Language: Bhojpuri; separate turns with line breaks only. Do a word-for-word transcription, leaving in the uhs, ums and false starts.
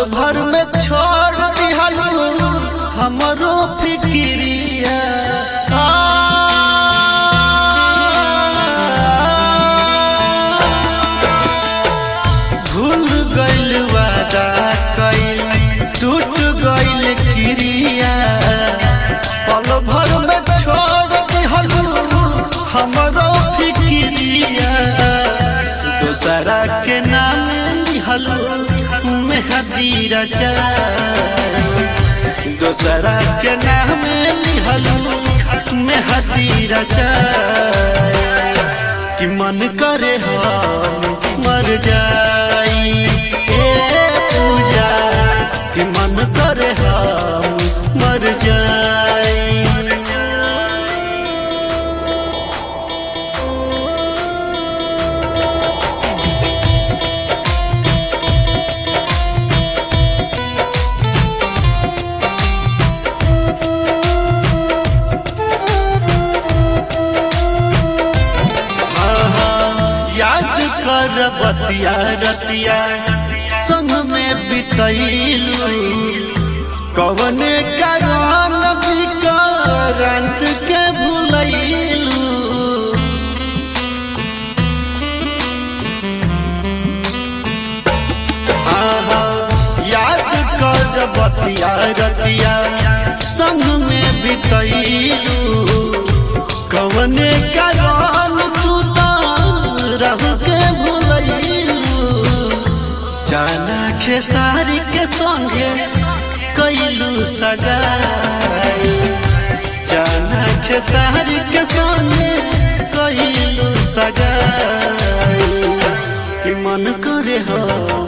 भर में छोड़ दिहलू हमरो फिक्रिया। भूल गइल वादा कइल टूट गइल क्रिया। पल भर में छोड़ दिहलू हमरो फिक्रिया। दोसरा के नाम लिहलू मेहदी रचा। दोसरा के नाम लिहलू मेहदी रचा। कि मन करे हम मर जाई ए पूजा। कि मन करे हम मर जाई। बतिया रतिया संग में बितैलू। कवने कारण विकरांत के भूलैलू। याद कर बतिया रतिया संग में बितैलू। कवने कारण तू रह के जाना खेसारी के संगे कैलू सगाई। जाना खेसारी के संगे कैलू सगाई। कि मन करे हो